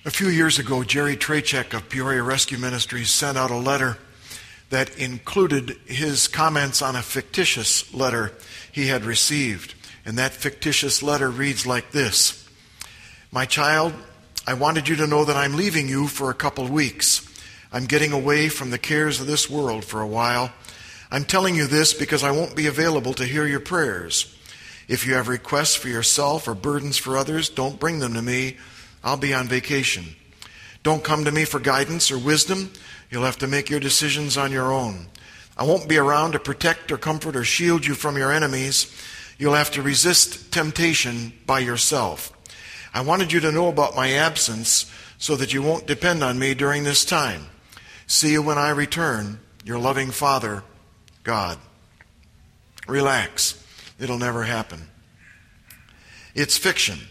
A few years ago, Jerry Trachek of Peoria Rescue Ministries sent out a letter that included his comments on a fictitious letter he had received. And that fictitious letter reads like this: "My child, I wanted you to know that I'm leaving you for a couple weeks. I'm getting away from the cares of this world for a while. I'm telling you this because I won't be available to hear your prayers. If you have requests for yourself or burdens for others, don't bring them to me. I'll be on vacation. Don't come to me for guidance or wisdom. You'll have to make your decisions on your own. I won't be around to protect or comfort or shield you from your enemies. You'll have to resist temptation by yourself. I wanted you to know about my absence so that you won't depend on me during this time. See you when I return. Your loving Father, God." Relax. It'll never happen. It's fiction.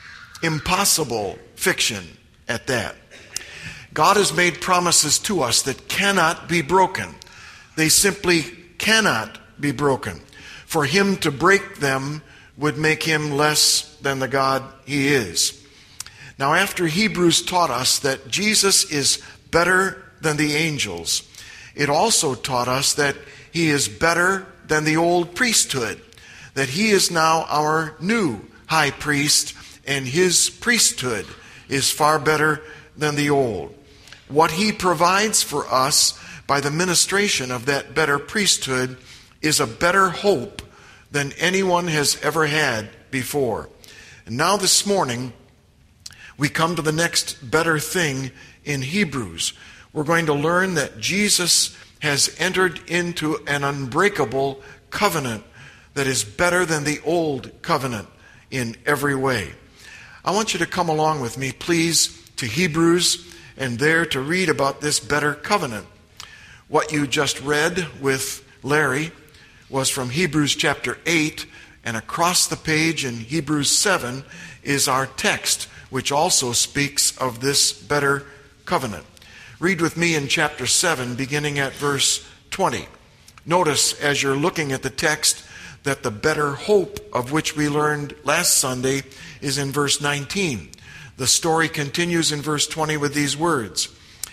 Impossible fiction at that. God has made promises to us that cannot be broken. They simply cannot be broken. For him to break them would make him less than the God he is. Now, after Hebrews taught us that Jesus is better than the angels, it also taught us that he is better than the old priesthood, that he is now our new high priest, and his priesthood is far better than the old. What he provides for us by the ministration of that better priesthood is a better hope than anyone has ever had before. And now this morning, we come to the next better thing in Hebrews. We're going to learn that Jesus has entered into an unbreakable covenant that is better than the old covenant in every way. I want you to come along with me, please, to Hebrews, and there to read about this better covenant. What you just read with Larry was from Hebrews chapter 8, and across the page in Hebrews 7 is our text, which also speaks of this better covenant. Read with me in chapter 7, beginning at verse 20. Notice, as you're looking at the text, that the better hope of which we learned last Sunday is in verse 19. The story continues in verse 20 with these words: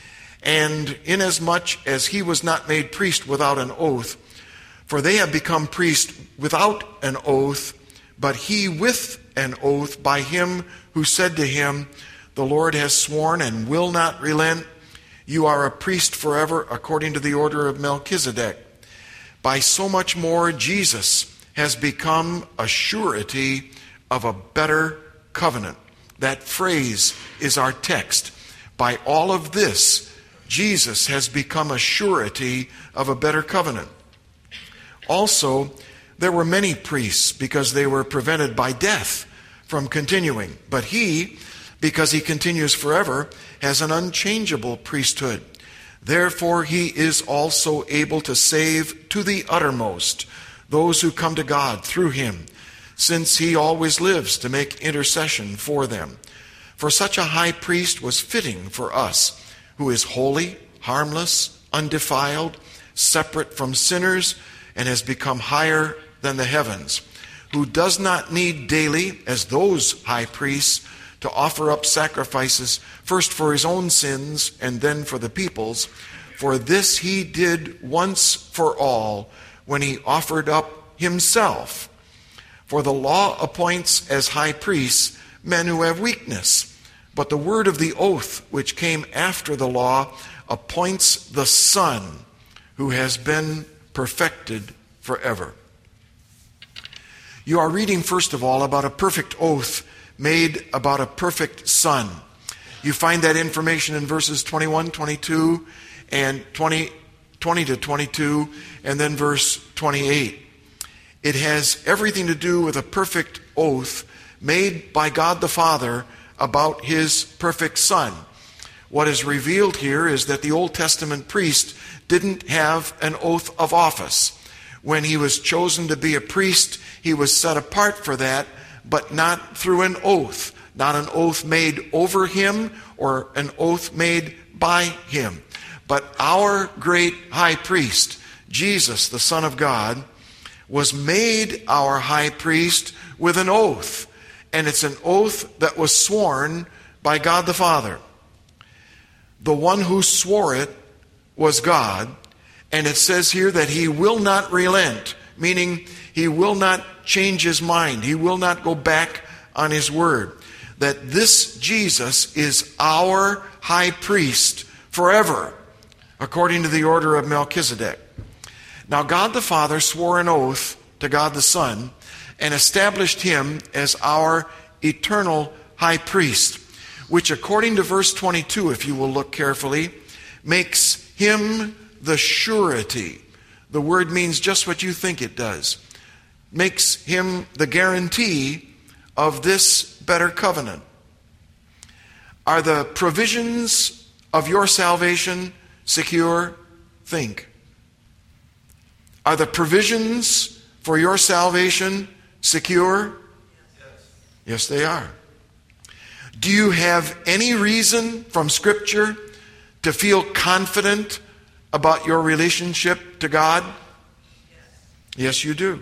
"And inasmuch as he was not made priest without an oath, for they have become priests without an oath, but he with an oath by him who said to him, 'The Lord has sworn and will not relent. You are a priest forever according to the order of Melchizedek.' By so much more Jesus has become a surety of a better covenant." That phrase is our text. By all of this, Jesus has become a surety of a better covenant. Also, there were many priests because they were prevented by death from continuing. But he, because he continues forever, has an unchangeable priesthood. Therefore, he is also able to save to the uttermost those who come to God through him, since he always lives to make intercession for them. For such a high priest was fitting for us, who is holy, harmless, undefiled, separate from sinners, and has become higher than the heavens, who does not need daily, as those high priests, to offer up sacrifices, first for his own sins and then for the people's. For this he did once for all, when he offered up himself. For the law appoints as high priests men who have weakness, but the word of the oath which came after the law appoints the Son, who has been perfected forever. You are reading, first of all, about a perfect oath made about a perfect Son. You find that information in verses 21, 22, and 20 to 22, and then verse 28. It has everything to do with a perfect oath made by God the Father about his perfect Son. What is revealed here is that the Old Testament priest didn't have an oath of office. When he was chosen to be a priest, he was set apart for that, but not through an oath. Not an oath made over him or an oath made by him. But our great high priest, Jesus, the Son of God, was made our high priest with an oath. And it's an oath that was sworn by God the Father. the one who swore it was God. And it says here that he will not relent, meaning he will not change his mind. He will not go back on his word. That this Jesus is our high priest forever, according to the order of Melchizedek. Now God the Father swore an oath to God the Son and established him as our eternal high priest, which according to verse 22, if you will look carefully, makes him the surety. The word means just what you think it does. Makes him the guarantee of this better covenant. Are the provisions of your salvation secure? Think. Are the provisions for your salvation secure? Yes, they are. Do you have any reason from Scripture to feel confident about your relationship to God? Yes, you do.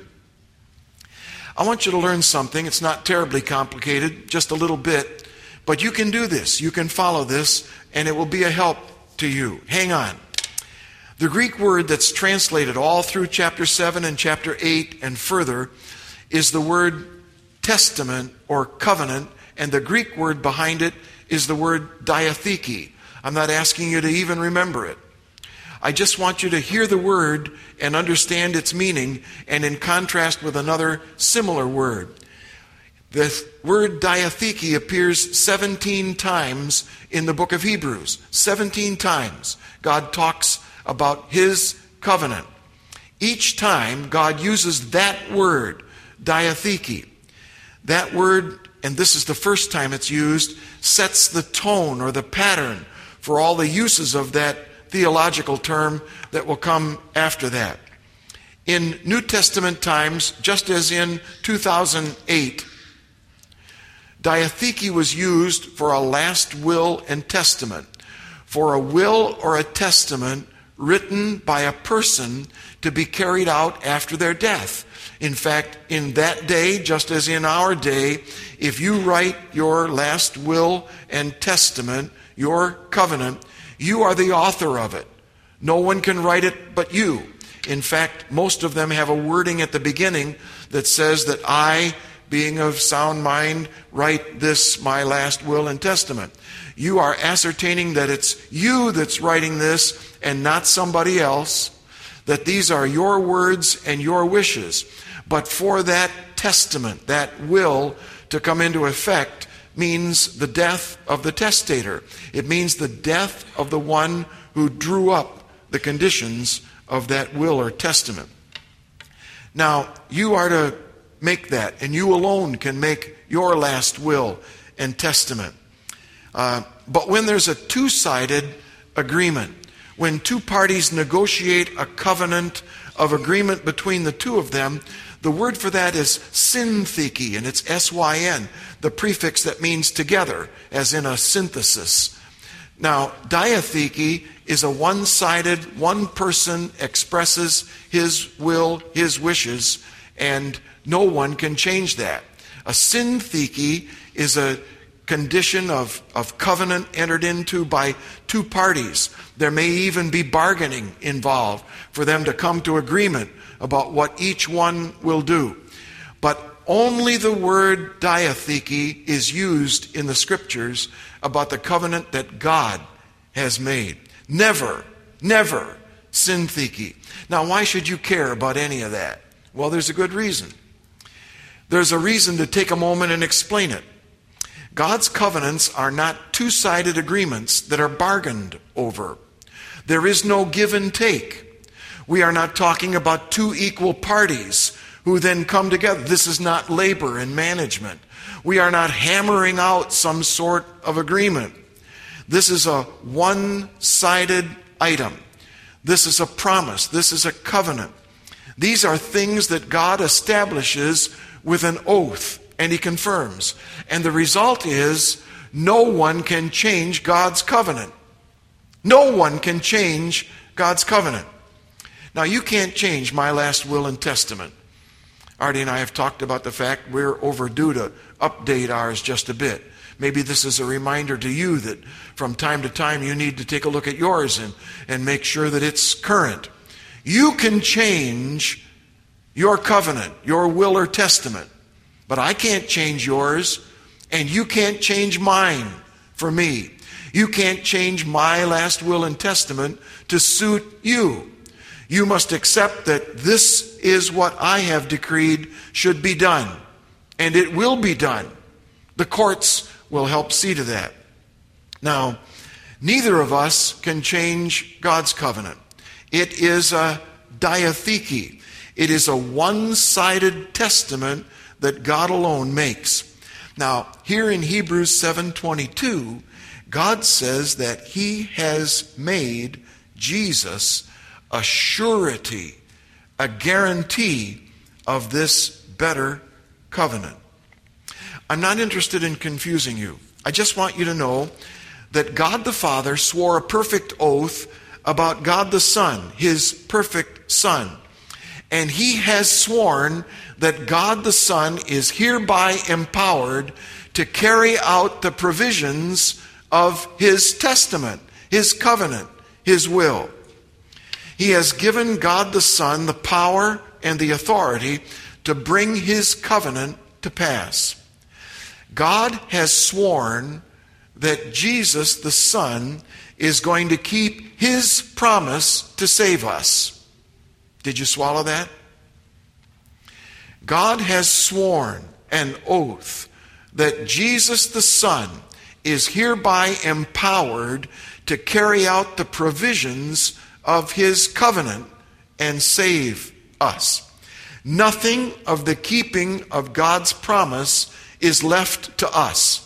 I want you to learn something. It's not terribly complicated, just a little bit. But you can do this. You can follow this, and it will be a help to you. Hang on. The Greek word that's translated all through chapter 7 and chapter 8 and further is the word testament or covenant, and the Greek word behind it is the word diatheke. I'm not asking you to even remember it. I just want you to hear the word and understand its meaning, and in contrast with another similar word. The word diatheke appears 17 times in the book of Hebrews. 17 times God talks about his covenant. Each time God uses that word, diatheke. That word, and this is the first time it's used, sets the tone or the pattern for all the uses of that theological term that will come after that. In New Testament times, just as in 2008, diatheke was used for a last will and testament, for a will or a testament written by a person to be carried out after their death. In fact, in that day, just as in our day, if you write your last will and testament, your covenant, you are the author of it. No one can write it but you. In fact, most of them have a wording at the beginning that says that I, being of sound mind, write this, my last will and testament. You are ascertaining that it's you that's writing this and not somebody else, that these are your words and your wishes. But for that testament, that will, to come into effect means the death of the testator. It means the death of the one who drew up the conditions of that will or testament. Now, you are to make that, and you alone can make your last will and testament. But when there's a two-sided agreement, when two parties negotiate a covenant of agreement between the two of them, the word for that is syntheke, and it's S-Y-N, the prefix that means together, as in a synthesis. Now, diatheke is a one-sided, one person expresses his will, his wishes, and no one can change that. A syntheke is a condition of covenant entered into by two parties. There may even be bargaining involved for them to come to agreement about what each one will do. But only the word diatheke is used in the Scriptures about the covenant that God has made. Never syntheke. Now, why should you care about any of that? Well, there's a good reason. There's a reason to take a moment and explain it. God's covenants are not two-sided agreements that are bargained over. There is no give and take. We are not talking about two equal parties who then come together. This is not labor and management. We are not hammering out some sort of agreement. This is a one-sided item. This is a promise. This is a covenant. These are things that God establishes with an oath, and he confirms. And the result is no one can change God's covenant. No one can change God's covenant. Now, you can't change my last will and testament. Artie and I have talked about the fact we're overdue to update ours just a bit. maybe this is a reminder to you that from time to time you need to take a look at yours and make sure that it's current. You can change your covenant, your will or testament, but I can't change yours, and you can't change mine for me. You can't change my last will and testament to suit you. You must accept that this is what I have decreed should be done, and it will be done. The courts will help see to that. Now, neither of us can change God's covenant. It is a diatheke. It is a one-sided testament that God alone makes. Now, here in Hebrews 7:22, God says that He has made Jesus a surety, a guarantee of this better covenant. I'm not interested in confusing you. I just want you to know that God the Father swore a perfect oath about God the Son, His perfect Son. And He has sworn that God the Son is hereby empowered to carry out the provisions of His testament, His covenant, His will. He has given God the Son the power and the authority to bring His covenant to pass. God has sworn that Jesus the Son is going to keep His promise to save us. Did you swallow that? God has sworn an oath that Jesus the Son is hereby empowered to carry out the provisions of His covenant and save us. Nothing of the keeping of God's promise is left to us.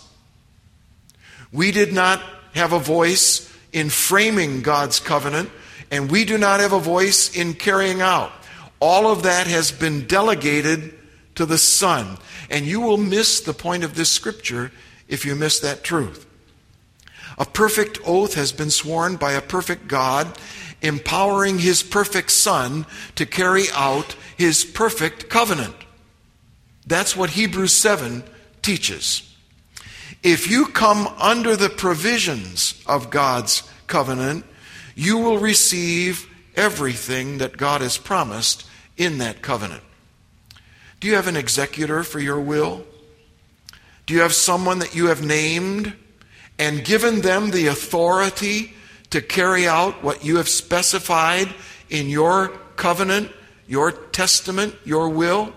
We did not have a voice in framing God's covenant, and we do not have a voice in carrying out. All of that has been delegated to the Son, and you will miss the point of this scripture if you miss that truth. A perfect oath has been sworn by a perfect God, empowering His perfect Son to carry out His perfect covenant. That's what Hebrews 7 teaches. If you come under the provisions of God's covenant, you will receive everything that God has promised in that covenant. Do you have an executor for your will? Do you have someone that you have named and given them the authority to carry out what you have specified in your covenant, your testament, your will?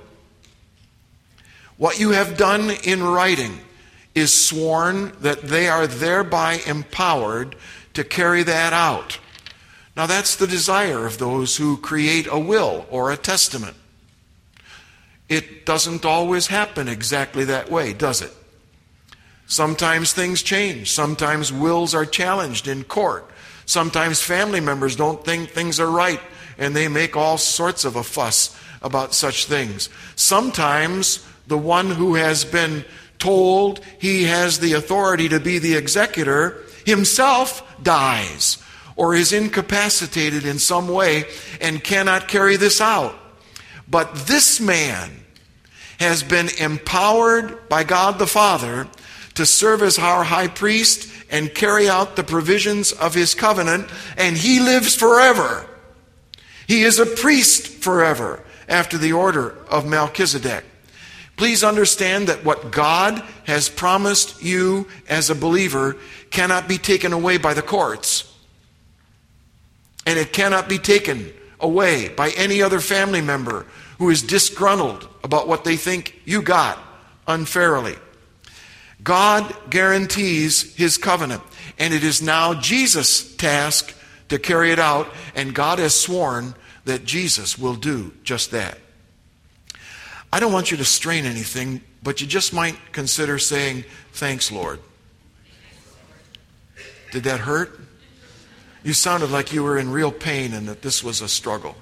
What you have done in writing is sworn that they are thereby empowered to carry that out. Now that's the desire of those who create a will or a testament. It doesn't always happen exactly that way, does it? Sometimes things change. Sometimes wills are challenged in court. Sometimes family members don't think things are right, and they make all sorts of a fuss about such things. Sometimes the one who has been told he has the authority to be the executor himself dies or is incapacitated in some way and cannot carry this out. But this man has been empowered by God the Father to serve as our high priest and carry out the provisions of His covenant, and he lives forever. He is a priest forever after the order of Melchizedek. Please understand that what God has promised you as a believer cannot be taken away by the courts. And it cannot be taken away by any other family member who is disgruntled about what they think you got unfairly. God guarantees His covenant, and it is now Jesus' task to carry it out, and God has sworn that Jesus will do just that. I don't want you to strain anything, but you just might consider saying, "Thanks, Lord." Did that hurt? You sounded like you were in real pain and that this was a struggle.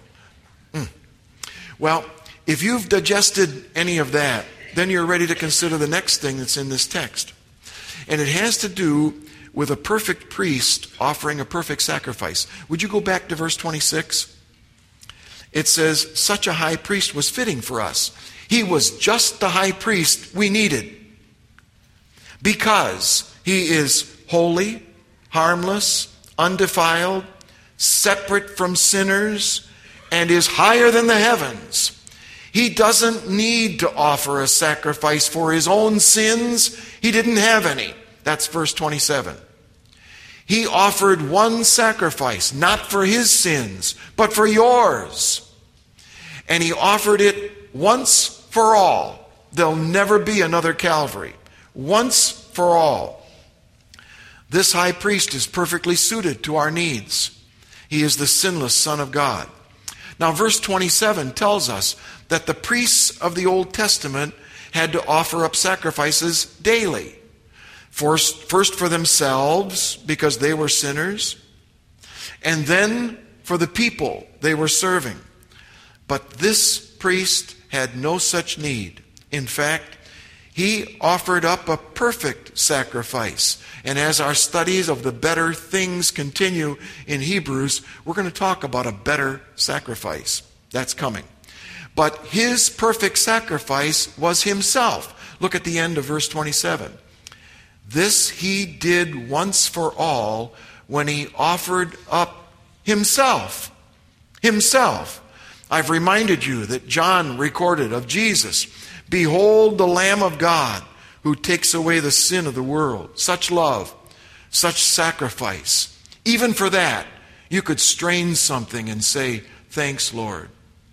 Well, if you've digested any of that, then you're ready to consider the next thing that's in this text. And it has to do with a perfect priest offering a perfect sacrifice. Would you go back to verse 26? It says, such a high priest was fitting for us. He was just the high priest we needed. because he is holy, harmless, undefiled, separate from sinners, and is higher than the heavens. He doesn't need to offer a sacrifice for his own sins. He didn't have any. That's verse 27. He offered one sacrifice, not for his sins, but for yours. And he offered it once for all. There'll never be another Calvary. Once for all. This high priest is perfectly suited to our needs. He is the sinless Son of God. Now, verse 27 tells us that the priests of the Old Testament had to offer up sacrifices daily. First for themselves, because they were sinners, and then for the people they were serving. But this priest had no such need. In fact, he offered up a perfect sacrifice. And as our studies of the better things continue in Hebrews, we're going to talk about a better sacrifice. That's coming. But his perfect sacrifice was himself. Look at the end of verse 27. This he did once for all when he offered up himself. Himself. I've reminded you that John recorded of Jesus, "Behold the Lamb of God who takes away the sin of the world." Such love, such sacrifice. Even for that, you could strain something and say, "Thanks, Lord."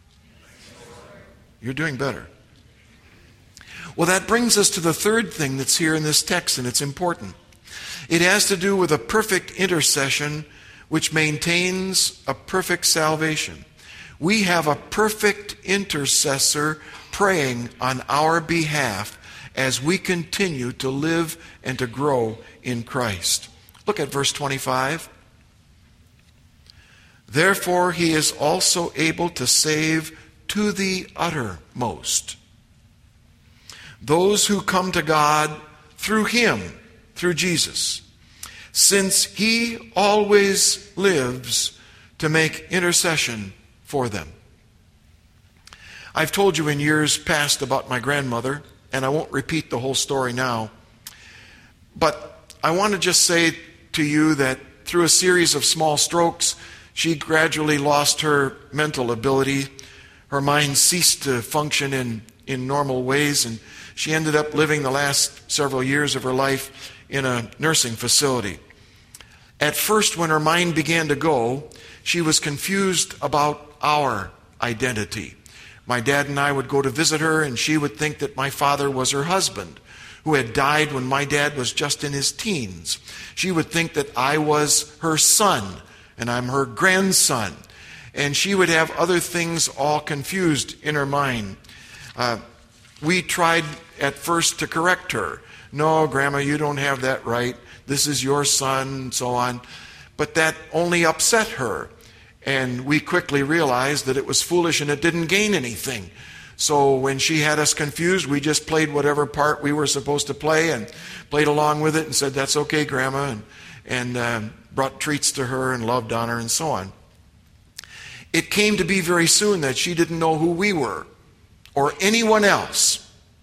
You're doing better. Well, that brings us to the third thing that's here in this text, and it's important. It has to do with a perfect intercession which maintains a perfect salvation. We have a perfect intercessor praying on our behalf as we continue to live and to grow in Christ. Look at verse 25. Therefore he is also able to save to the uttermost those who come to God through him, through Jesus, since he always lives to make intercession for them. I've told you in years past about my grandmother, and I won't repeat the whole story now, but I want to just say to you that through a series of small strokes, she gradually lost her mental ability. Her mind ceased to function in normal ways, and she ended up living the last several years of her life in a nursing facility. At first, when her mind began to go, she was confused about our identity. My dad and I would go to visit her, and she would think that my father was her husband, who had died when my dad was just in his teens. She would think that I was her son, and I'm her grandson. And she would have other things all confused in her mind. We tried at first to correct her. "No, Grandma, you don't have that right. This is your son," and so on. But that only upset her. And we quickly realized that it was foolish and it didn't gain anything. So when she had us confused, we just played whatever part we were supposed to play and played along with it and said, "That's okay, Grandma," and brought treats to her and loved on her and so on. It came to be very soon that she didn't know who we were or anyone else.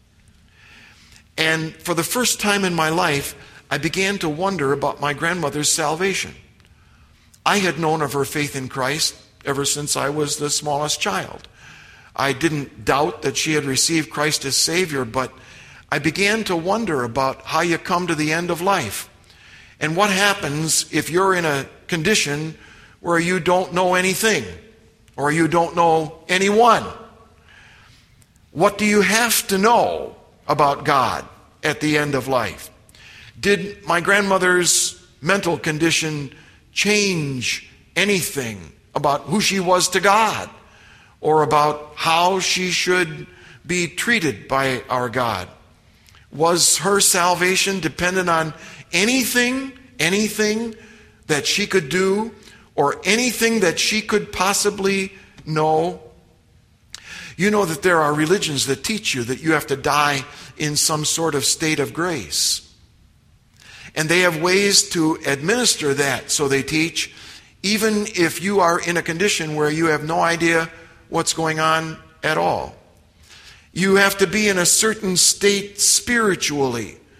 And for the first time in my life, I began to wonder about my grandmother's salvation. I had known of her faith in Christ ever since I was the smallest child. I didn't doubt that she had received Christ as Savior, but I began to wonder about how you come to the end of life. And what happens if you're in a condition where you don't know anything or you don't know anyone? What do you have to know about God at the end of life? Did my grandmother's mental condition change anything about who she was to God or about how she should be treated by our God? Was her salvation dependent on anything that she could do or anything that she could possibly know? You know that there are religions that teach you that you have to die in some sort of state of grace. And they have ways to administer that, so they teach, even if you are in a condition where you have no idea what's going on at all. You have to be in a certain state spiritually,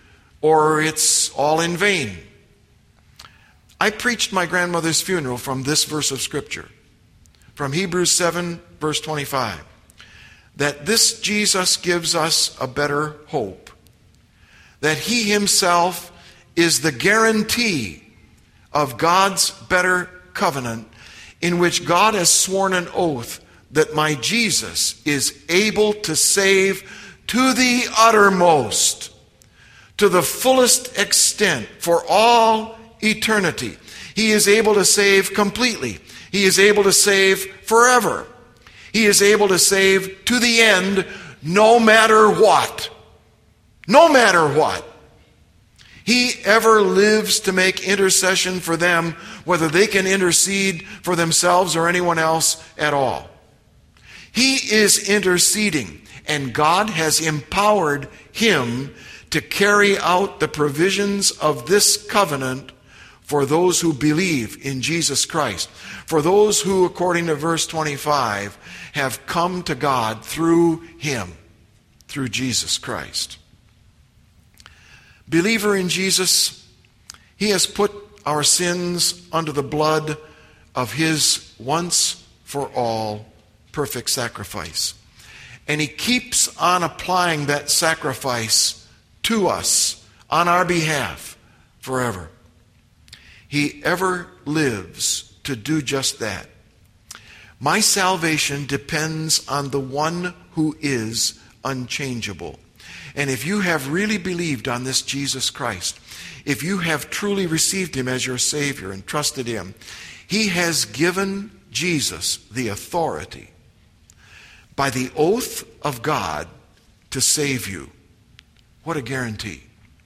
or it's all in vain. I preached my grandmother's funeral from this verse of Scripture, from Hebrews 7, verse 25, that this Jesus gives us a better hope, that he himself is the guarantee of God's better covenant, in which God has sworn an oath that my Jesus is able to save to the uttermost, to the fullest extent, for all eternity. He is able to save completely. He is able to save forever. He is able to save to the end, no matter what. No matter what. He ever lives to make intercession for them, whether they can intercede for themselves or anyone else at all. He is interceding, and God has empowered him to carry out the provisions of this covenant for those who believe in Jesus Christ. For those who, according to verse 25, have come to God through him, through Jesus Christ. Believer in Jesus, he has put our sins under the blood of his once for all perfect sacrifice. And he keeps on applying that sacrifice to us on our behalf forever. He ever lives to do just that. My salvation depends on the one who is unchangeable. And if you have really believed on this Jesus Christ, if you have truly received him as your Savior and trusted him, he has given Jesus the authority by the oath of God to save you. What a guarantee.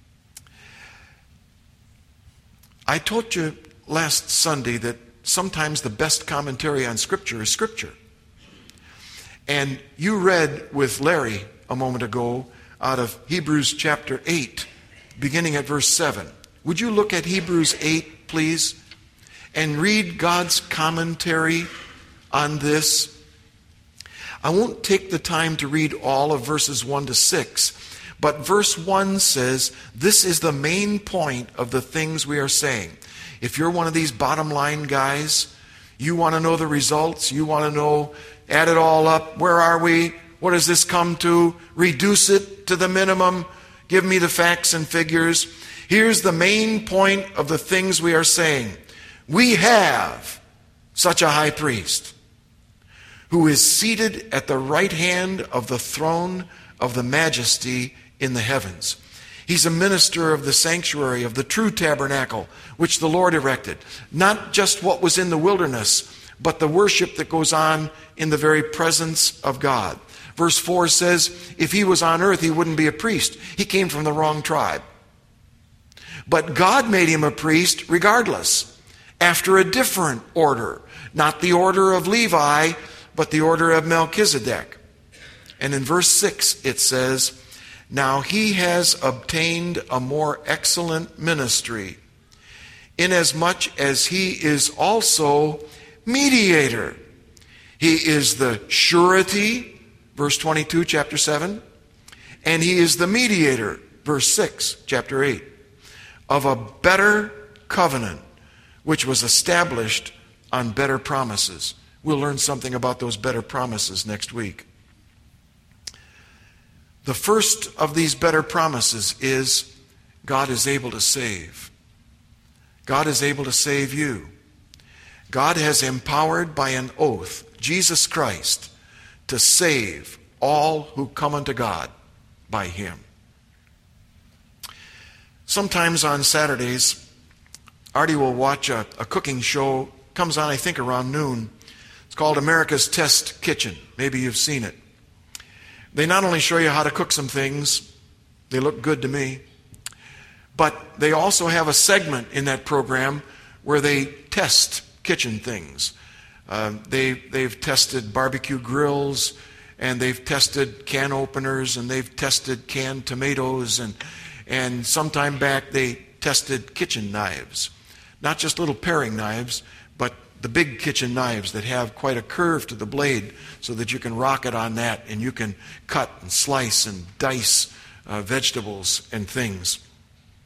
I told you last Sunday that sometimes the best commentary on Scripture is Scripture. And you read with Larry a moment ago out of Hebrews chapter 8, beginning at verse 7. Would you look at Hebrews 8, please, and read God's commentary on this? I won't take the time to read all of verses 1 to 6, but verse 1 says, this is the main point of the things we are saying. If you're one of these bottom line guys, you want to know the results, you want to know, add it all up, where are we? What does this come to? Reduce it to the minimum. Give me the facts and figures. Here's the main point of the things we are saying. We have such a high priest who is seated at the right hand of the throne of the majesty in the heavens. He's a minister of the sanctuary, of the true tabernacle, which the Lord erected. Not just what was in the wilderness, but the worship that goes on in the very presence of God. Verse 4 says, if he was on earth, he wouldn't be a priest. He came from the wrong tribe. But God made him a priest regardless, after a different order. Not the order of Levi, but the order of Melchizedek. And in verse 6 it says, now he has obtained a more excellent ministry, inasmuch as he is also mediator. He is the surety, verse 22, chapter 7, and he is the mediator, verse 6, chapter 8, of a better covenant, which was established on better promises. We'll learn something about those better promises next week. The first of these better promises is God is able to save. God is able to save you. God has empowered by an oath Jesus Christ to save all who come unto God by him. Sometimes on Saturdays, Artie will watch a cooking show. Comes on, I think, around noon. It's called America's Test Kitchen. Maybe you've seen it. They not only show you how to cook some things, they look good to me, but they also have a segment in that program where they test kitchen things. They've tested barbecue grills, and they've tested can openers, and they've tested canned tomatoes, and sometime back they tested kitchen knives. Not just little paring knives, but the big kitchen knives that have quite a curve to the blade so that you can rock it on that and you can cut and slice and dice vegetables and things.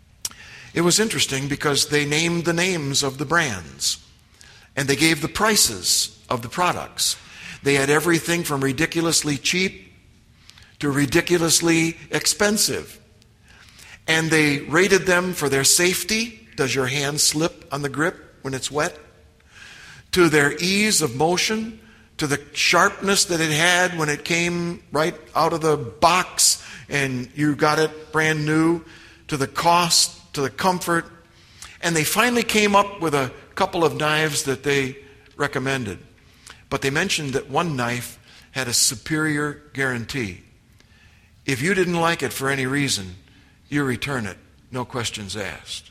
It was interesting because they named the names of the brands and they gave the prices of the products. They had everything from ridiculously cheap to ridiculously expensive. And they rated them for their safety. Does your hand slip on the grip when it's wet? To their ease of motion, to the sharpness that it had when it came right out of the box and you got it brand new, to the cost, to the comfort. And they finally came up with a couple of knives that they recommended. But they mentioned that one knife had a superior guarantee. If you didn't like it for any reason, you return it, no questions asked.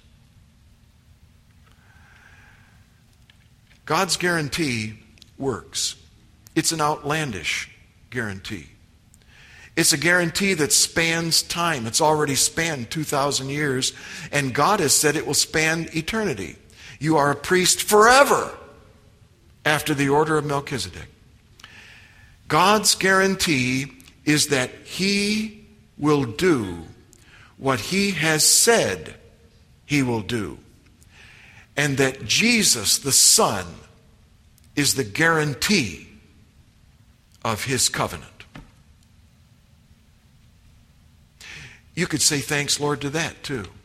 God's guarantee works. It's an outlandish guarantee. It's a guarantee that spans time. It's already spanned 2,000 years, and God has said it will span eternity. You are a priest forever after the order of Melchizedek. God's guarantee is that He will do what He has said He will do, and that Jesus, the Son, is the guarantee of His covenant. You could say thanks, Lord, to that too.